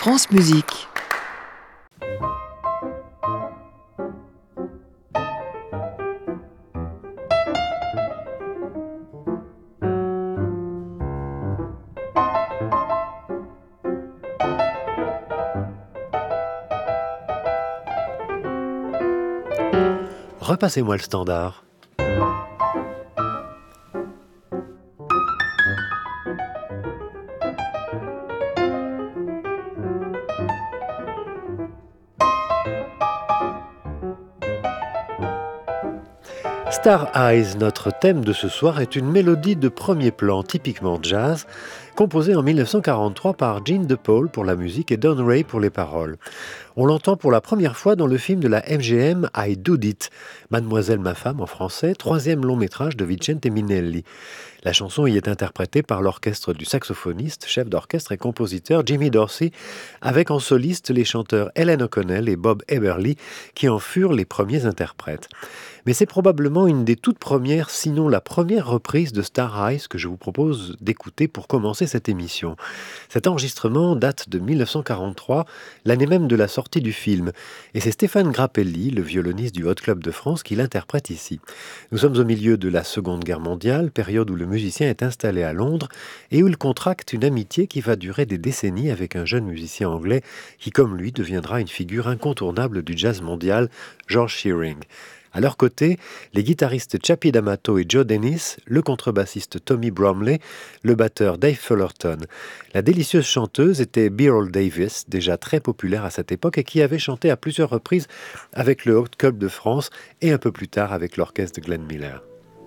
France Musique. Repassez-moi le standard. Star Eyes, notre thème de ce soir, est une mélodie de premier plan typiquement jazz, composée en 1943 par Gene DePaul pour la musique et Don Ray pour les paroles. On l'entend pour la première fois dans le film de la MGM I Do It, Mademoiselle ma femme en français, troisième long métrage de Vicente Minnelli. La chanson y est interprétée par l'orchestre du saxophoniste, chef d'orchestre et compositeur Jimmy Dorsey, avec en soliste les chanteurs Helen O'Connell et Bob Eberly, qui en furent les premiers interprètes. Mais c'est probablement une des toutes premières, sinon la première reprise de Star Eyes que je vous propose d'écouter pour commencer cette émission. Cet enregistrement date de 1943, l'année même de la sortie du film, et c'est Stéphane Grappelli, le violoniste du Hot Club de France, qui l'interprète ici. Nous sommes au milieu de la Seconde Guerre mondiale, période où le musicien est installé à Londres et où il contracte une amitié qui va durer des décennies avec un jeune musicien anglais qui, comme lui, deviendra une figure incontournable du jazz mondial, George Shearing. À leur côté, les guitaristes Chappie D'Amato et Joe Dennis, le contrebassiste Tommy Bromley, le batteur Dave Fullerton. La délicieuse chanteuse était Beryl Davis, déjà très populaire à cette époque et qui avait chanté à plusieurs reprises avec le Hot Club de France et un peu plus tard avec l'orchestre de Glenn Miller.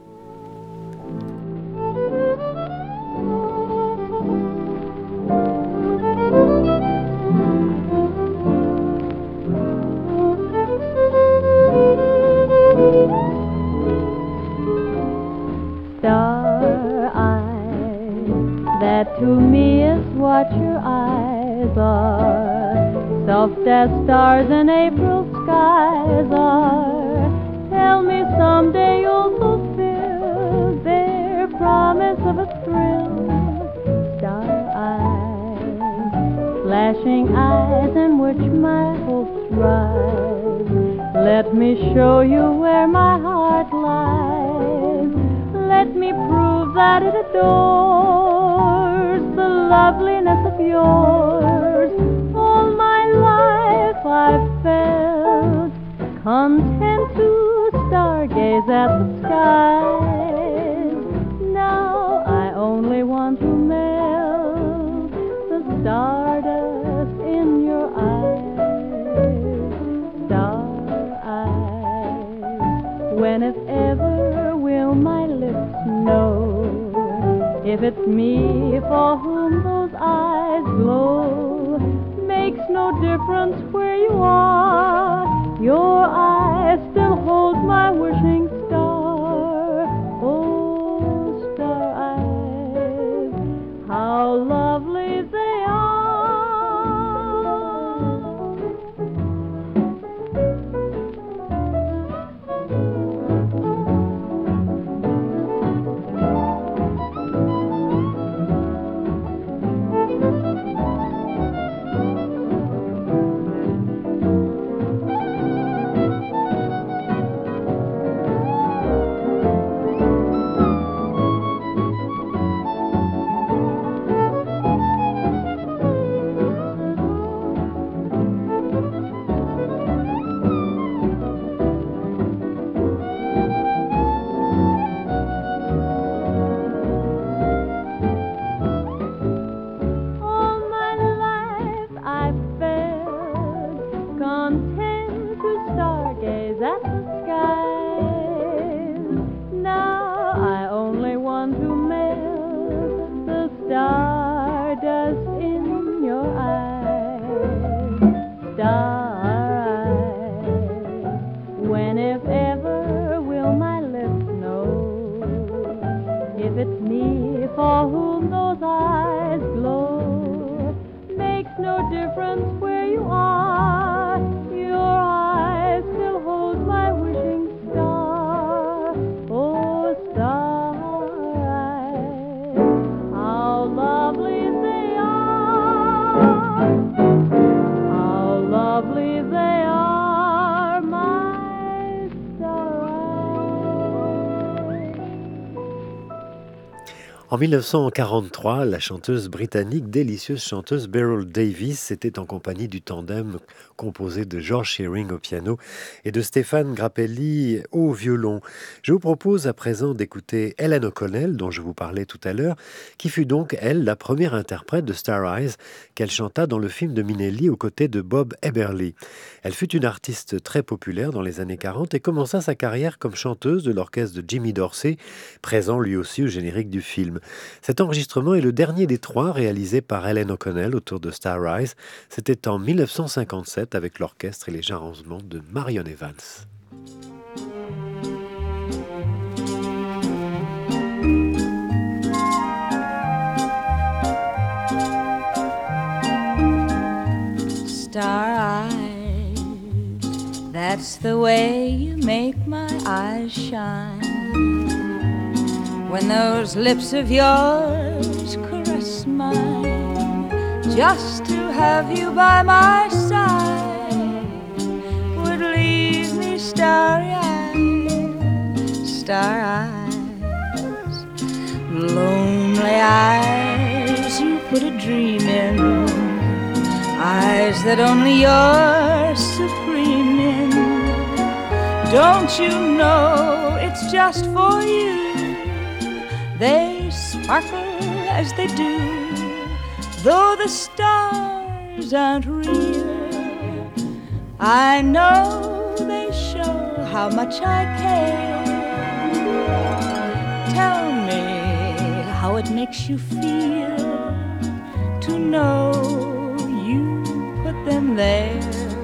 That to me is what your eyes are, soft as stars in April skies are. Tell me someday you'll fulfill their promise of a thrill. Star eyes, flashing eyes in which my hopes rise. Let me show you where my heart lies. Let me prove that it adores the loveliness of yours. All my life I've felt content to stargaze at the skies. Now I only want to melt the stardust in your eyes. Star eyes, when if ever will my lips know if it's me for whom those eyes glow. Makes no difference where you are, your eyes still hold my wishing star. Oh, star eyes, how lovely they are. En 1943, la chanteuse britannique, délicieuse chanteuse Beryl Davis était en compagnie du tandem composé de George Shearing au piano et de Stéphane Grappelli au violon. Je vous propose à présent d'écouter Helen O'Connell, dont je vous parlais tout à l'heure, qui fut donc, elle, la première interprète de Star Eyes qu'elle chanta dans le film de Minelli aux côtés de Bob Eberly. Elle fut une artiste très populaire dans les années 40 et commença sa carrière comme chanteuse de l'orchestre de Jimmy Dorsey, présent lui aussi au générique du film. Cet enregistrement est le dernier des 3 réalisés par Helen O'Connell autour de Star Rise. C'était en 1957 avec l'orchestre et les arrangements de Marion Evans. Star-eyed, that's the way you make my eyes shine. When those lips of yours caress mine, just to have you by my side would leave me starry-eyed, star-eyes, lonely eyes you put a dream in, eyes that only you're supreme in. Don't you know it's just for you? They sparkle as they do, though the stars aren't real. I know they show how much I care. Tell me how it makes you feel to know you put them there.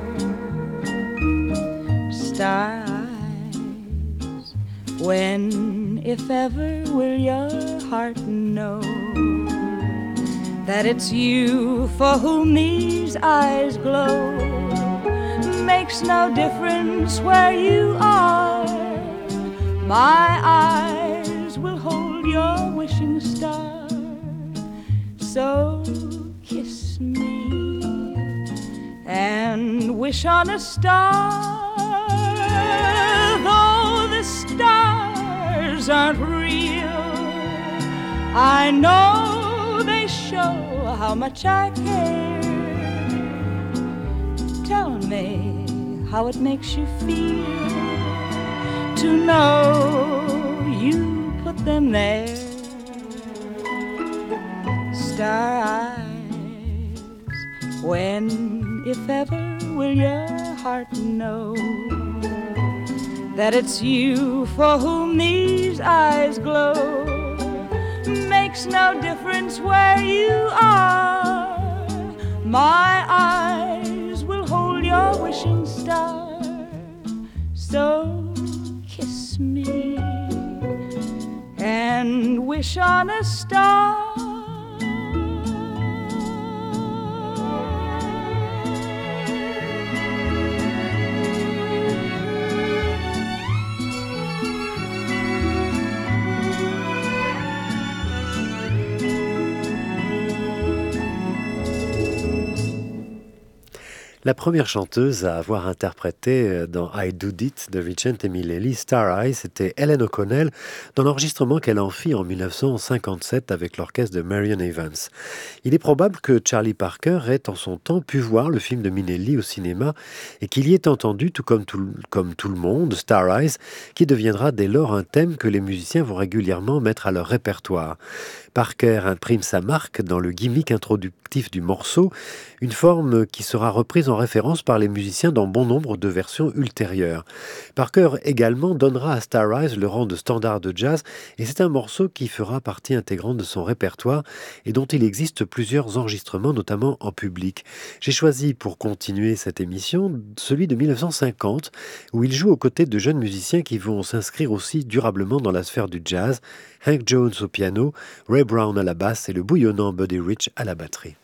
Star eyes, when, if ever, will your heart know that it's you for whom these eyes glow? Makes no difference where you are, my eyes will hold your wishing star. So kiss me and wish on a star, though the stars aren't real. I know they show how much I care. Tell me how it makes you feel to know you put them there. Star eyes, when, if ever, will your heart know that it's you for whom these eyes glow? Makes no difference where you are, my eyes will hold your wishing star. So kiss me and wish on a star. La première chanteuse à avoir interprété dans I Do It de Vicente Minelli Star Eyes, c'était Helen O'Connell, dans l'enregistrement qu'elle en fit en 1957 avec l'orchestre de Marion Evans. Il est probable que Charlie Parker ait en son temps pu voir le film de Minelli au cinéma et qu'il y ait entendu, tout comme tout le monde, Star Eyes, qui deviendra dès lors un thème que les musiciens vont régulièrement mettre à leur répertoire. Parker imprime sa marque dans le gimmick introductif du morceau, une forme qui sera reprise en référence par les musiciens dans bon nombre de versions ultérieures. Parker également donnera à Star Eyes le rang de standard de jazz et c'est un morceau qui fera partie intégrante de son répertoire et dont il existe plusieurs enregistrements, notamment en public. J'ai choisi pour continuer cette émission celui de 1950 où il joue aux côtés de jeunes musiciens qui vont s'inscrire aussi durablement dans la sphère du jazz. Hank Jones au piano, Ray Brown à la basse et le bouillonnant Buddy Rich à la batterie.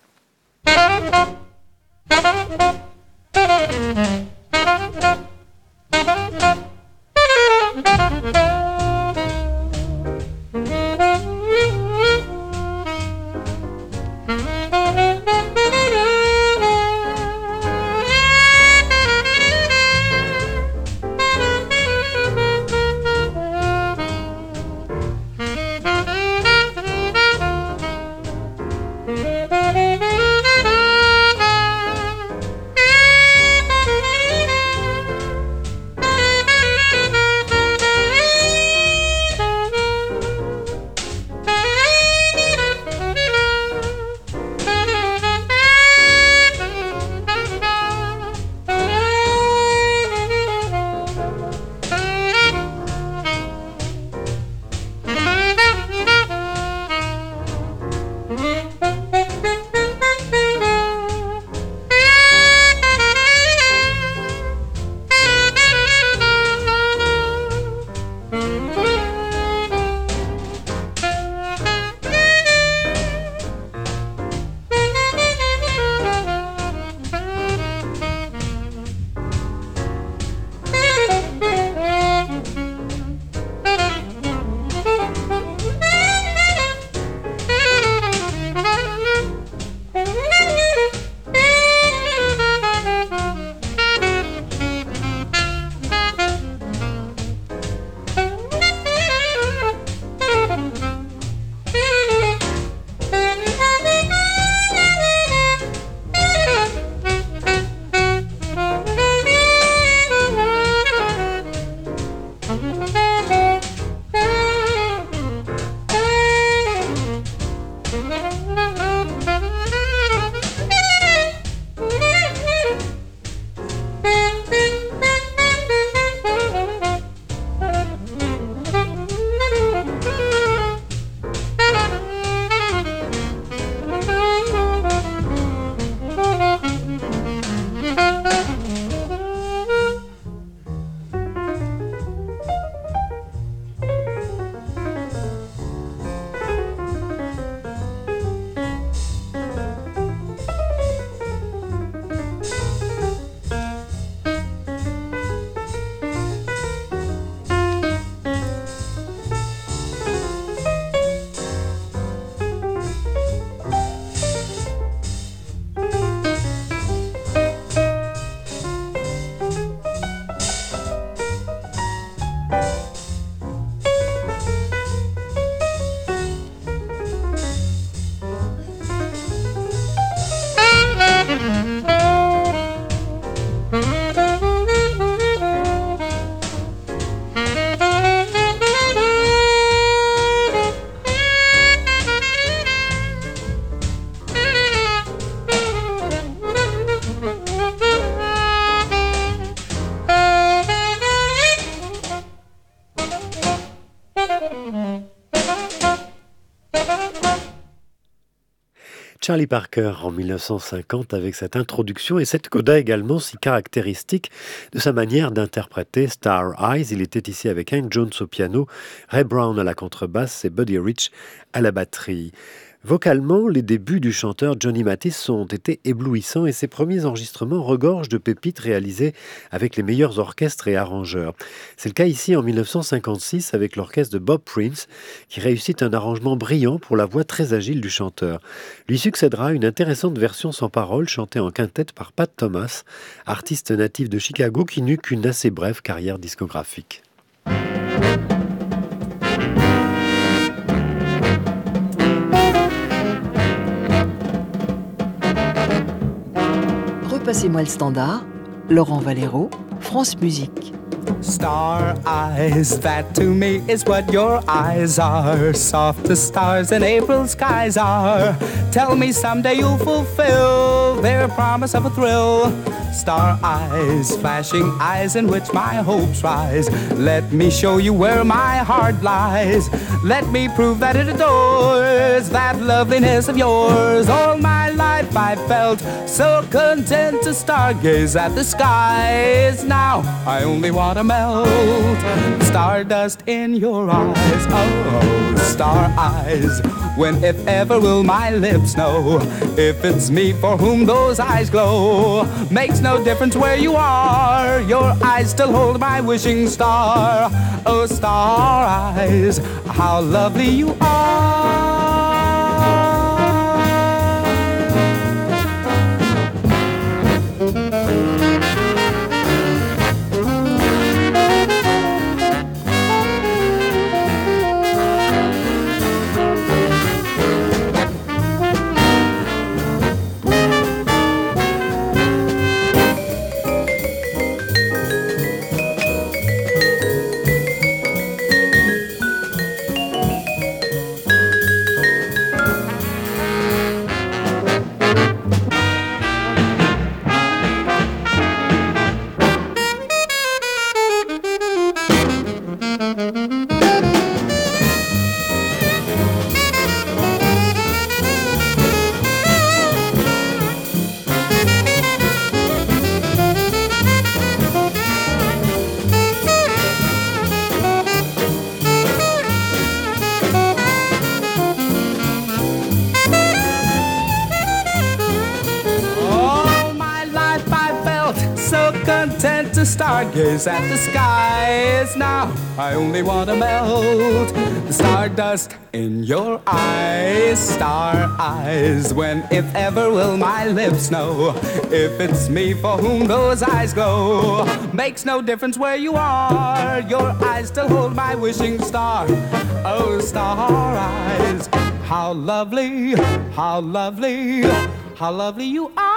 Charlie Parker en 1950 avec cette introduction et cette coda également si caractéristique de sa manière d'interpréter Star Eyes. Il était ici avec Hank Jones au piano, Ray Brown à la contrebasse et Buddy Rich à la batterie. Vocalement, les débuts du chanteur Johnny Mathis ont été éblouissants et ses premiers enregistrements regorgent de pépites réalisées avec les meilleurs orchestres et arrangeurs. C'est le cas ici en 1956 avec l'orchestre de Bob Prince qui réussit un arrangement brillant pour la voix très agile du chanteur. Lui succédera une intéressante version sans paroles chantée en quintette par Pat Thomas, artiste natif de Chicago qui n'eut qu'une assez brève carrière discographique. Repassez-moi le standard, Laurent Valero, France Musique. Star eyes, that to me is what your eyes are. Soft as stars in April skies are. Tell me someday you'll fulfill their promise of a thrill. Star eyes, flashing eyes in which my hopes rise. Let me show you where my heart lies. Let me prove that it adores that loveliness of yours. All my life I felt so content to stargaze at the skies. Now I only want to melt stardust in your eyes. Oh, star eyes, when if ever will my lips know if it's me for whom those eyes glow. Makes no difference where you are, your eyes still hold my wishing star. Oh, star eyes, how lovely you are. To stargaze at the skies. Now I only want to melt the stardust in your eyes. Star eyes, when if ever will my lips know if it's me for whom those eyes glow. Makes no difference where you are, your eyes still hold my wishing star. Oh, star eyes, how lovely, how lovely, how lovely you are.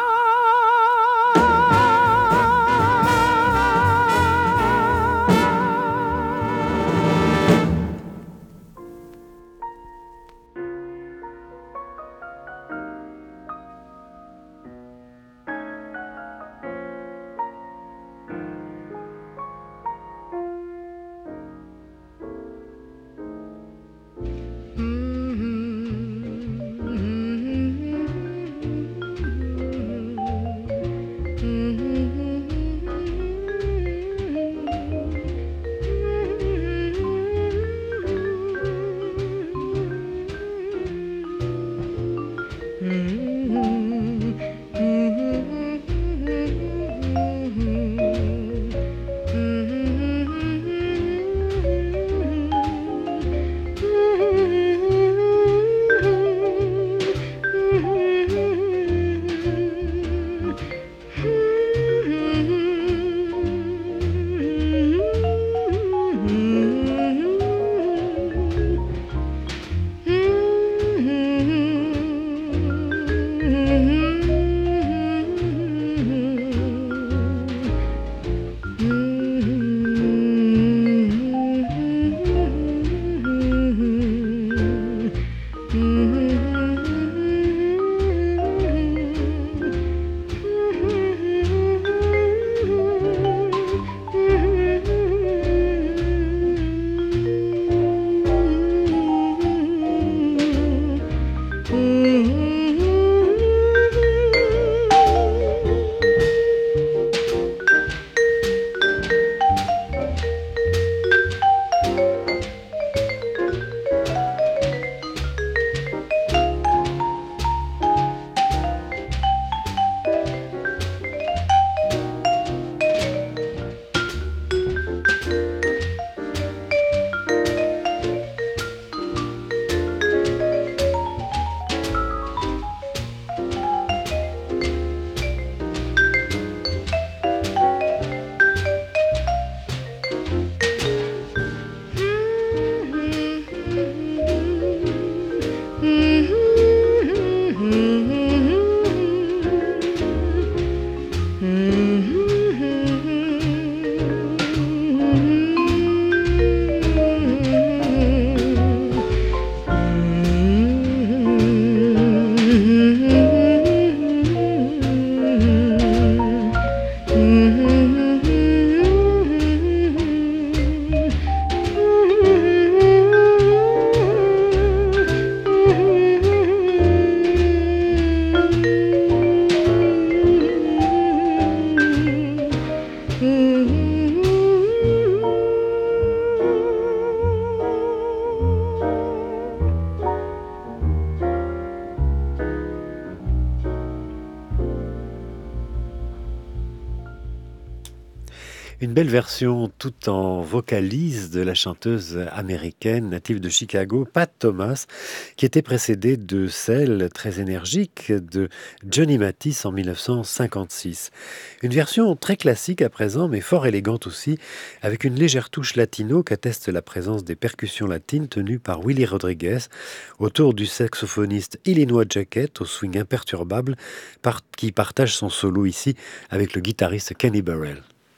Une belle version tout en vocalise de la chanteuse américaine native de Chicago, Pat Thomas, qui était précédée de celle très énergique de Johnny Mathis en 1956. Une version très classique à présent, mais fort élégante aussi, avec une légère touche latino qu'atteste la présence des percussions latines tenues par Willie Rodriguez, autour du saxophoniste Illinois Jacket au swing imperturbable, qui partage son solo ici avec le guitariste Kenny Burrell.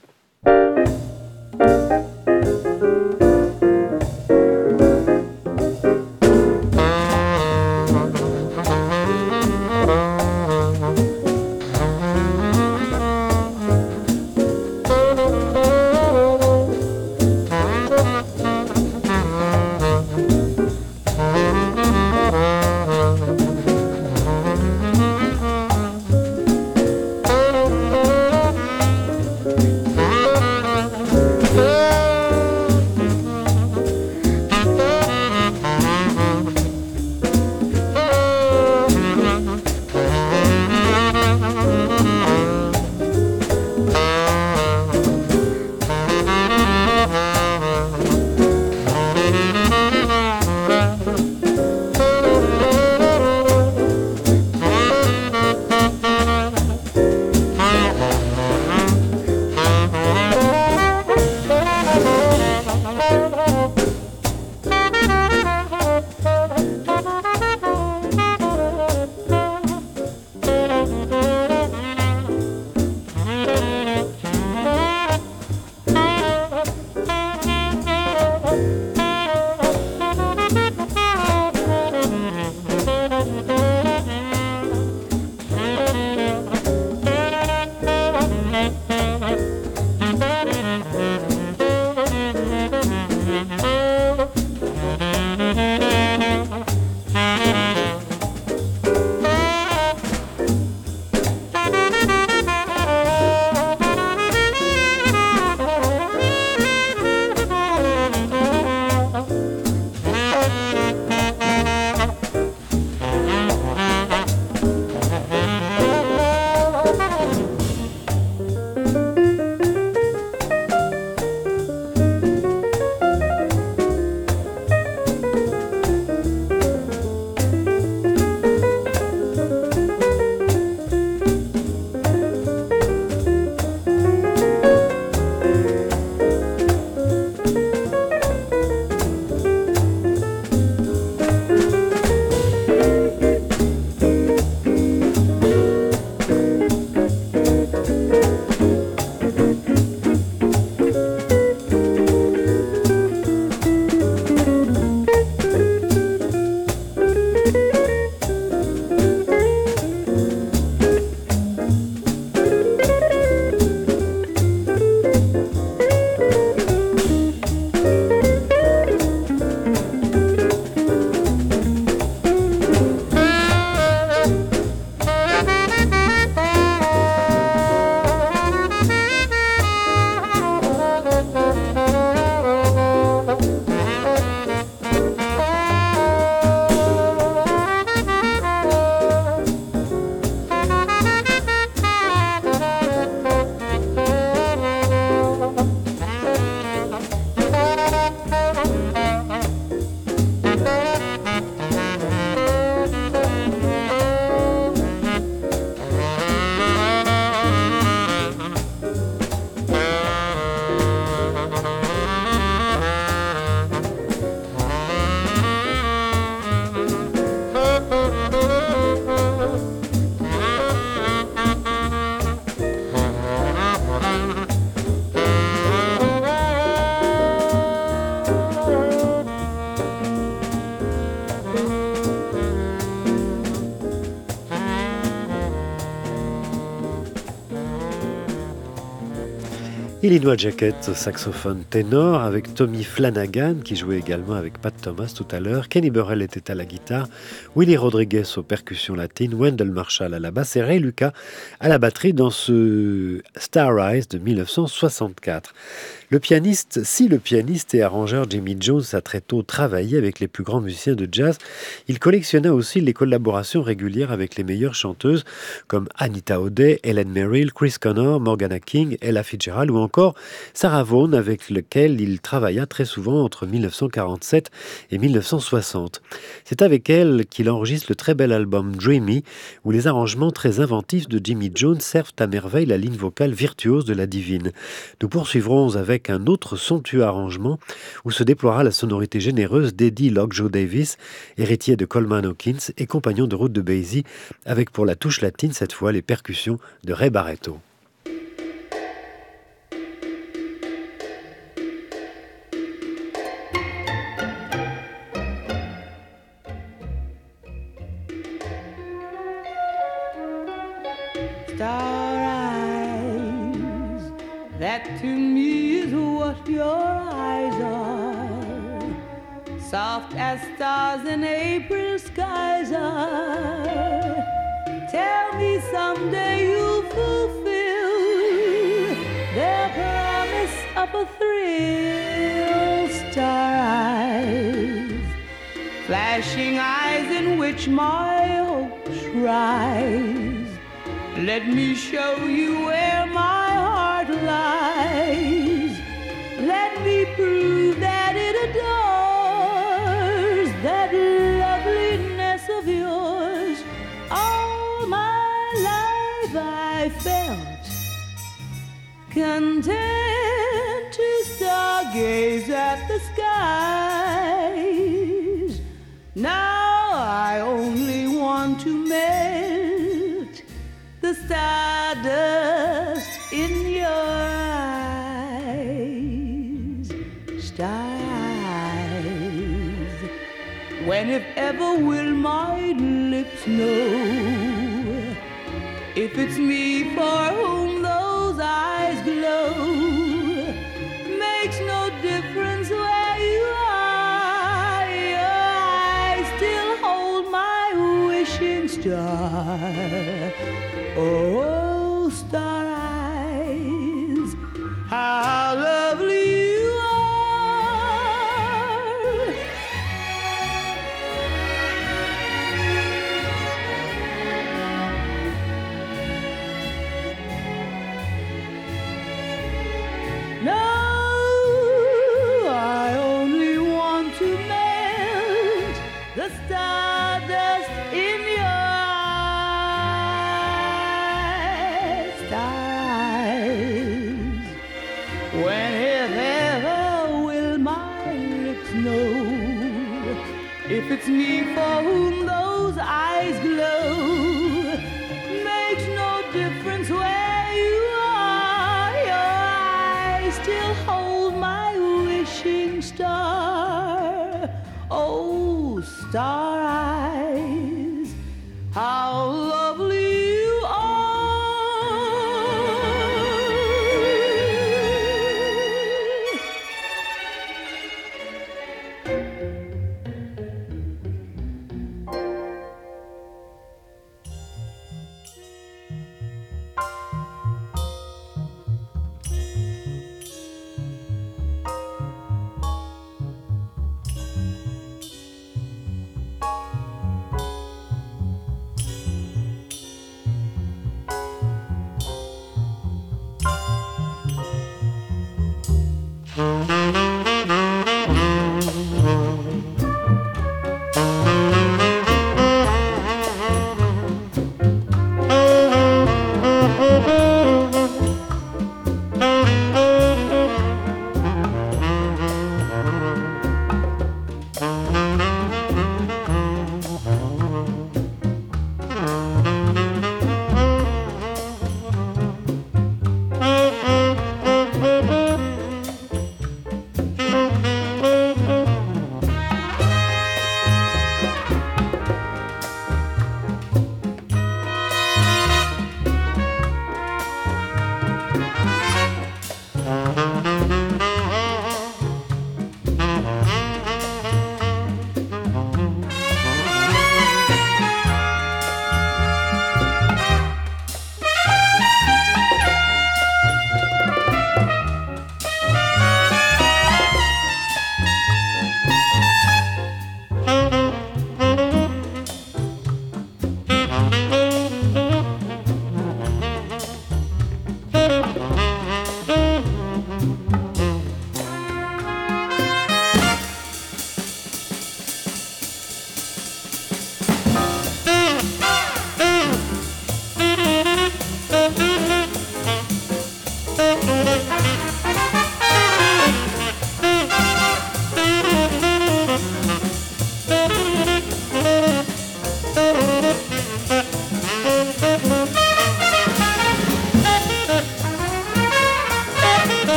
Illinois Jacket au saxophone ténor avec Tommy Flanagan qui jouait également avec Pat Thomas tout à l'heure. Kenny Burrell était à la guitare, Willie Rodriguez aux percussions latines, Wendell Marshall à la basse et Ray Lucas à la batterie dans ce Star Rise de 1964. Le pianiste et arrangeur Jimmy Jones a très tôt travaillé avec les plus grands musiciens de jazz, il collectionna aussi les collaborations régulières avec les meilleures chanteuses comme Anita O'Day, Helen Merrill, Chris Connor, Morgana King, Ella Fitzgerald ou encore Sarah Vaughan avec lequel il travailla très souvent entre 1947 et 1960. C'est avec elle qu'il enregistre le très bel album Dreamy où les arrangements très inventifs de Jimmy Jones servent à merveille la ligne vocale virtuose de la divine. Nous poursuivrons avec un autre somptueux arrangement où se déploiera la sonorité généreuse d'Eddie Lockjaw Davis, héritier de Coleman Hawkins et compagnon de route de Basie, avec pour la touche latine cette fois les percussions de Ray Barretto. That to me is what your eyes are, soft as stars in April skies are. Tell me someday you'll fulfill their promise of a thrill. Star eyes, flashing eyes in which my hopes rise. Let me show you where my heart lies. Let me prove that it adores that loveliness of yours. All my life I felt content to stargaze at the skies. Now I only want to melt the stardust in your eyes. Star eyes, when if ever will my lips know if it's me for whom those eyes glow? Makes no difference where you are, your eyes still hold my wishing star. Oh, star eyes, how lovely you are. No, I only want to melt the stardust in your eyes. When if ever will my lips know if it's me for whom those eyes glow? Makes no difference where you are, your eyes still hold my wishing star. Oh, star eyes, how lovely you are.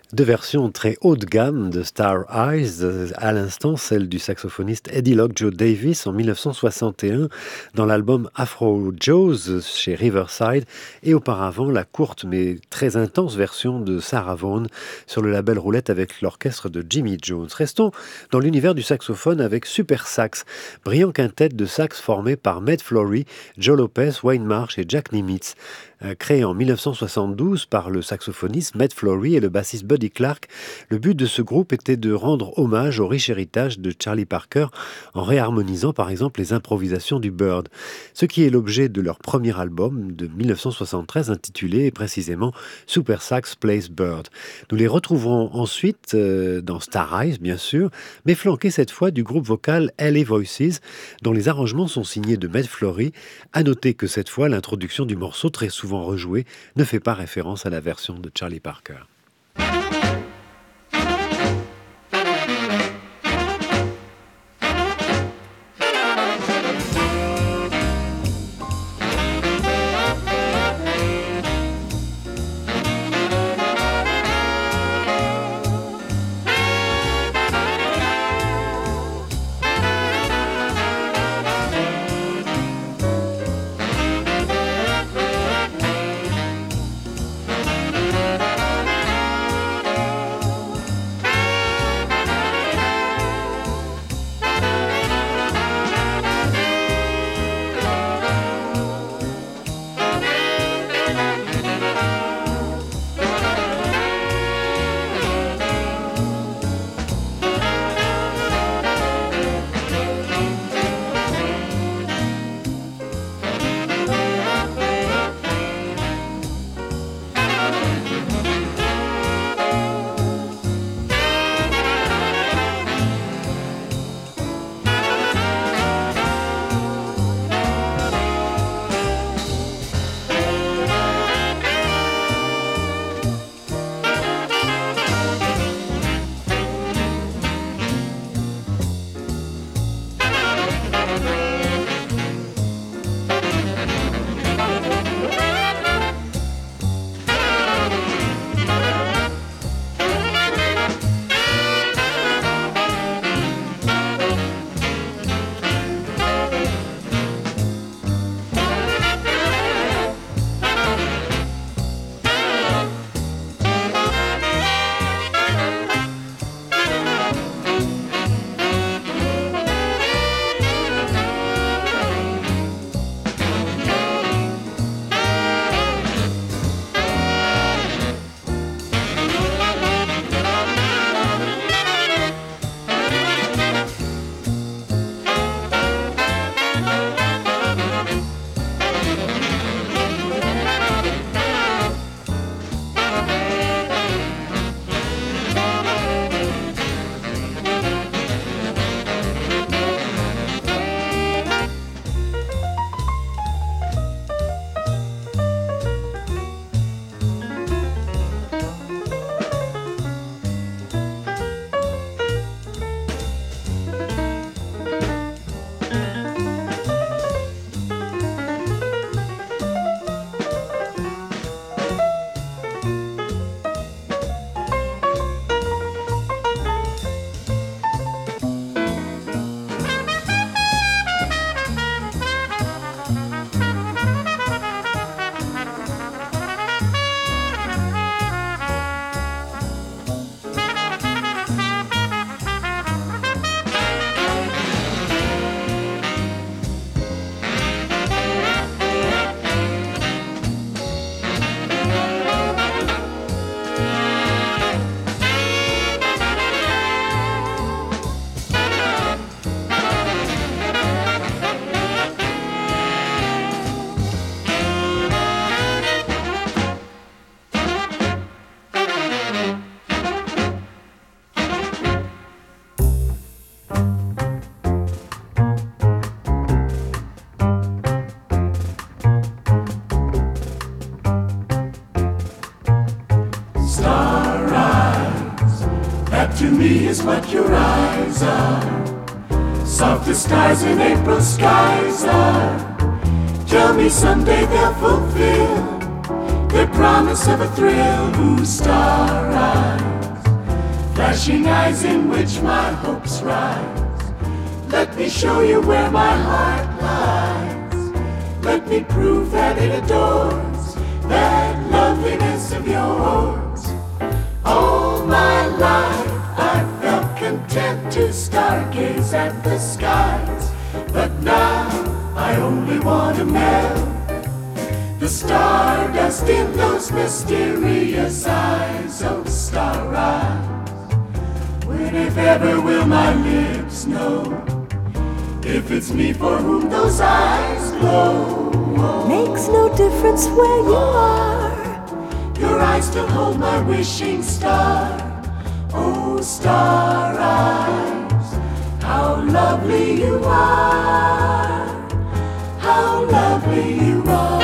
Deux versions très haut de gamme de Star Eyes, à l'instant celle du saxophoniste Eddie Lockjaw Davis en 1961 dans l'album Afro Joe's chez Riverside, et auparavant la courte mais très intense version de Sarah Vaughan sur le label Roulette avec l'orchestre de Jimmy Jones. Restons dans l'univers du saxophone avec Super Sax, brillant quintet de sax formé par Med Flory, Joe Lopez, Wayne Marsh et Jack Nimitz. Créé en 1972 par le saxophoniste Med Flory et le bassiste Buddy Clark, le but de ce groupe était de rendre hommage au riche héritage de Charlie Parker en réharmonisant par exemple les improvisations du Bird, ce qui est l'objet de leur premier album de 1973 intitulé précisément Super Sax Plays Bird. Nous les retrouverons ensuite dans Star Eyes bien sûr, mais flanqués cette fois du groupe vocal LA Voices dont les arrangements sont signés de Med Flory. À noter que cette fois l'introduction du morceau très souvent rejoué ne fait pas référence à la version de Charlie Parker. to me is what your eyes are. Soft as stars in April skies are. Tell me someday they'll fulfill their promise of a thrill. Ooh, star eyes. flashing eyes in which my hopes rise. Let me show you where my heart lies. Let me prove that it adores that loveliness of yours. All my life I felt content to stargaze at the skies, but now I only want to melt the stardust in those mysterious eyes, oh star eyes. When if ever will my lips know if it's me for whom those eyes glow? Makes no difference where you are. Your eyes still hold my wishing star, oh star eyes. How lovely you are, how lovely you are.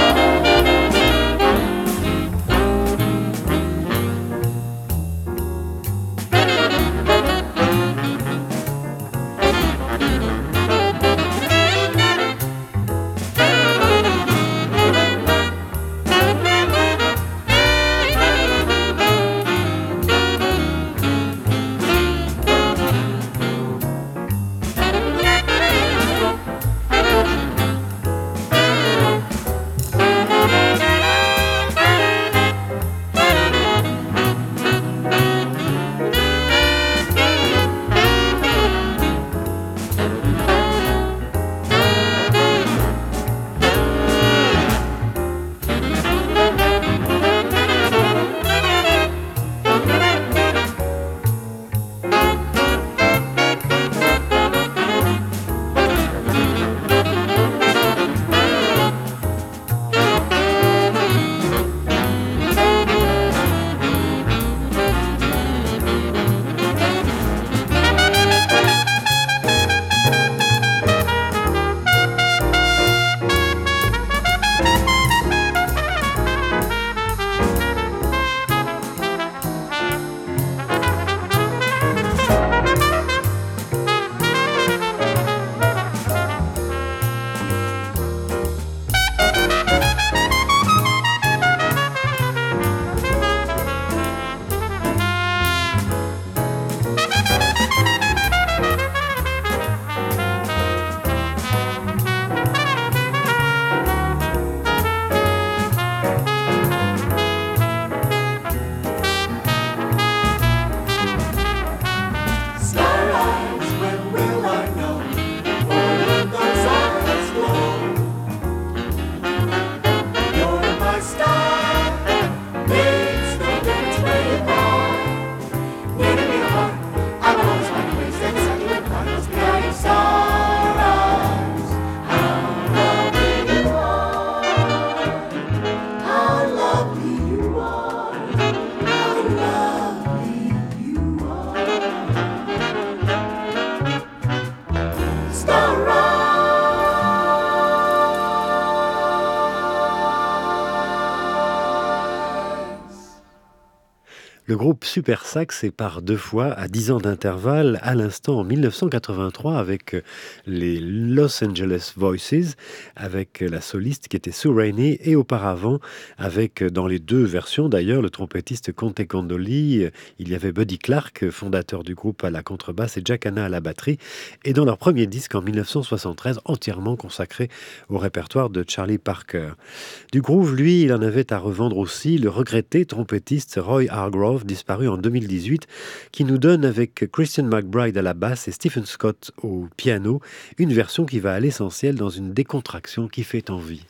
Le groupe Super Sax est par deux fois à 10 ans d'intervalle, à l'instant en 1983 avec les Los Angeles Voices, avec la soliste qui était Sue Rainey, et auparavant avec, dans les deux versions d'ailleurs, le trompettiste Conte Candoli. Il y avait Buddy Clark, fondateur du groupe, à la contrebasse, et Jack Hanna à la batterie, et dans leur premier disque en 1973, entièrement consacré au répertoire de Charlie Parker. Du groove, lui, il en avait à revendre aussi le regretté trompettiste Roy Hargrove, disparu en 2018, qui nous donne avec Christian McBride à la basse et Stephen Scott au piano, une version qui va à l'essentiel dans une décontraction qui fait envie.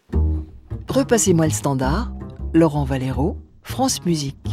Repassez-moi le standard, Laurent Valero, France Musique.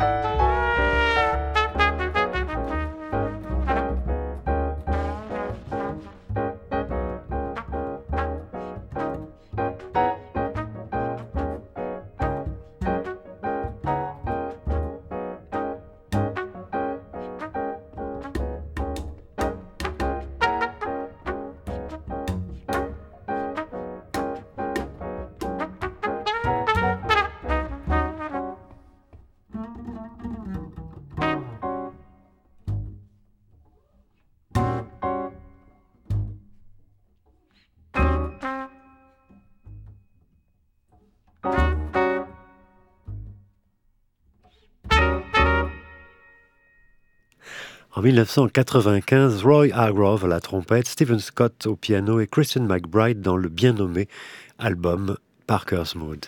En 1995, Roy Hargrove à la trompette, Stephen Scott au piano et Christian McBride dans le bien nommé album Parker's Mood.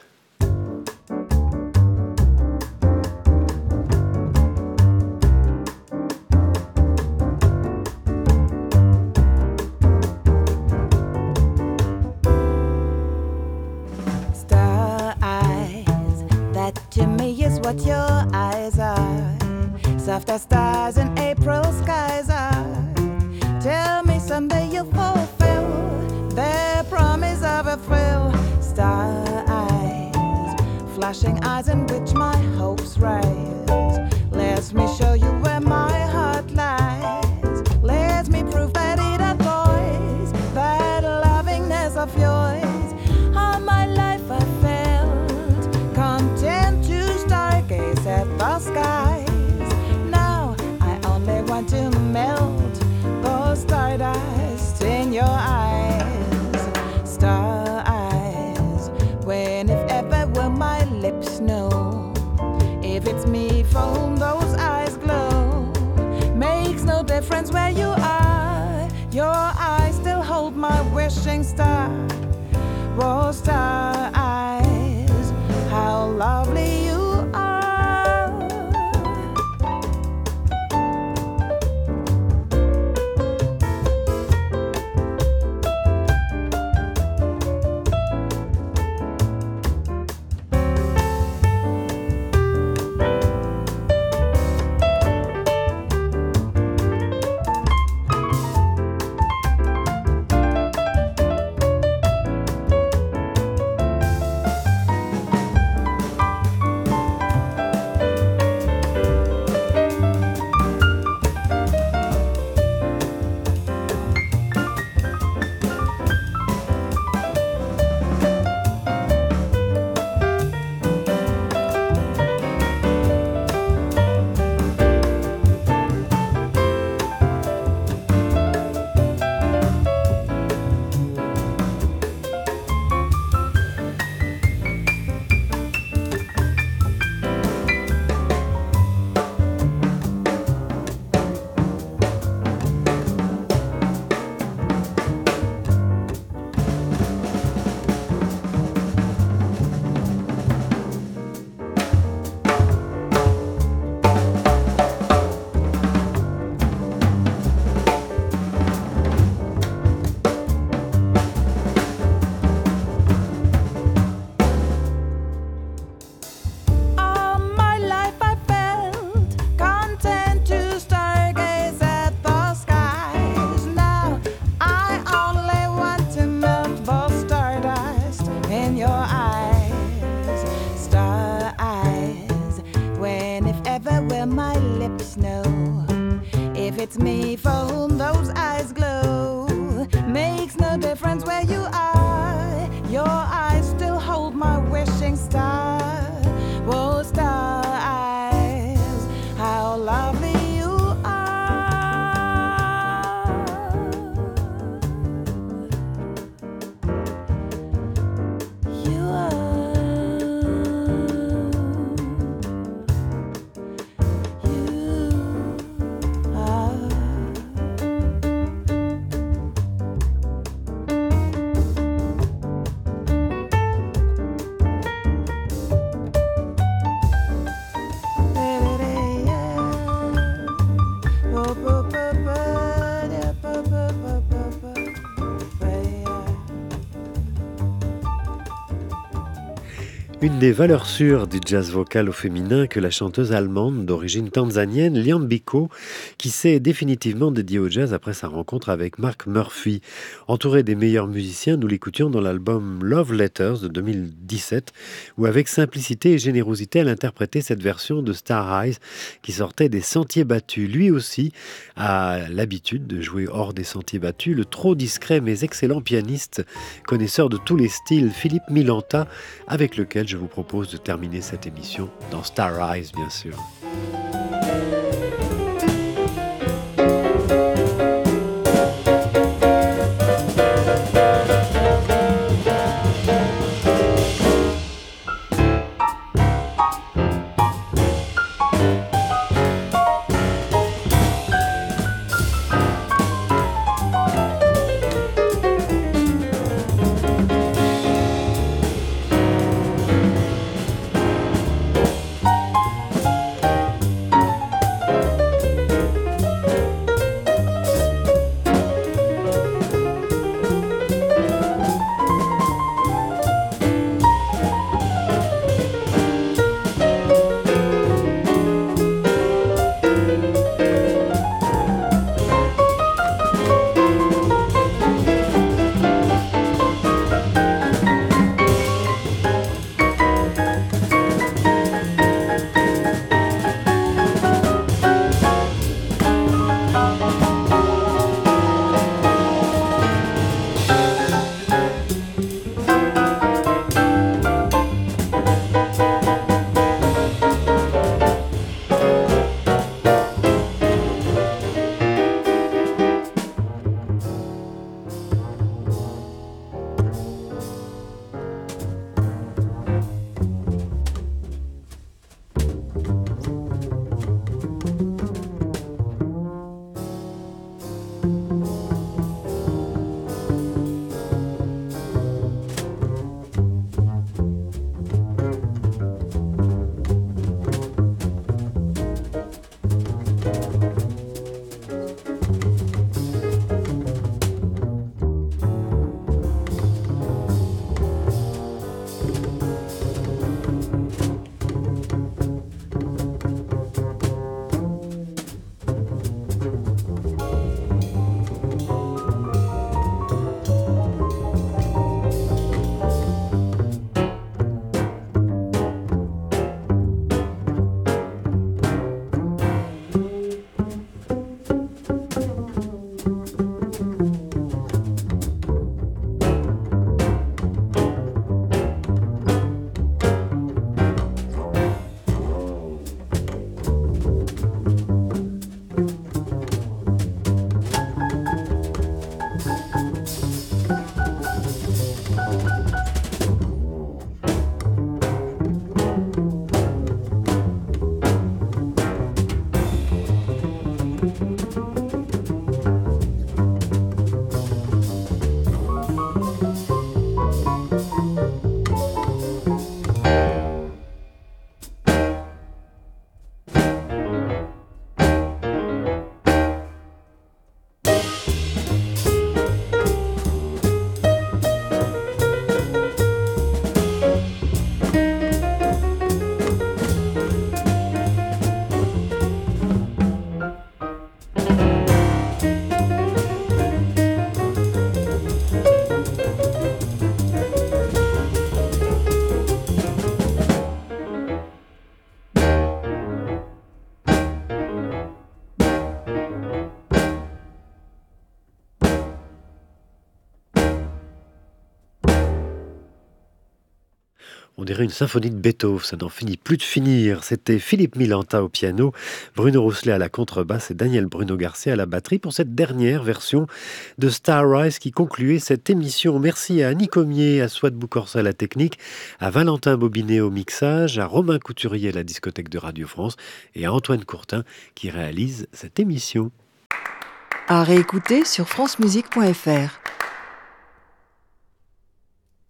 Star eyes, that to me is what your eyes are. Soft as stars and April skies are. Tell me someday you'll fulfill their promise of a thrill. Star eyes, flashing eyes in which my hopes rise. Let me show you where my heart lies. Let me prove that it adores that lovingness of yours. All my life I felt content to stargaze at the skies. Want to melt those stardust in your eyes. Star eyes, when if ever will my lips know if it's me for whom those eyes glow. Makes no difference where you are, your eyes still hold my wishing star. Oh, star eyes, how lovely you are. It's me for whom those eyes glow. Makes no difference where you are, your eyes still hold my wishing star. Whoa, star eyes, how lovely you are. You are. You are. Une des valeurs sûres du jazz vocal au féminin que la chanteuse allemande d'origine tanzanienne Liam Biko, qui s'est définitivement dédiée au jazz après sa rencontre avec Mark Murphy. Entourée des meilleurs musiciens, nous l'écoutions dans l'album Love Letters de 2017, où avec simplicité et générosité, elle interprétait cette version de Star Eyes qui sortait des sentiers battus. Lui aussi a l'habitude de jouer hors des sentiers battus. Le trop discret mais excellent pianiste, connaisseur de tous les styles, Philippe Milanta, avec lequel je vous propose de terminer cette émission dans Star Eyes, bien sûr. On dirait une symphonie de Beethoven, ça n'en finit plus de finir. C'était Philippe Milanta au piano, Bruno Rousselet à la contrebasse et Daniel Bruno Garcia à la batterie pour cette dernière version de Star Rise qui concluait cette émission. Merci à Annie Comier, à Swat Boucorsa à la technique, à Valentin Bobinet au mixage, à Romain Couturier à la discothèque de Radio France et à Antoine Courtin qui réalise cette émission. À réécouter sur francemusique.fr.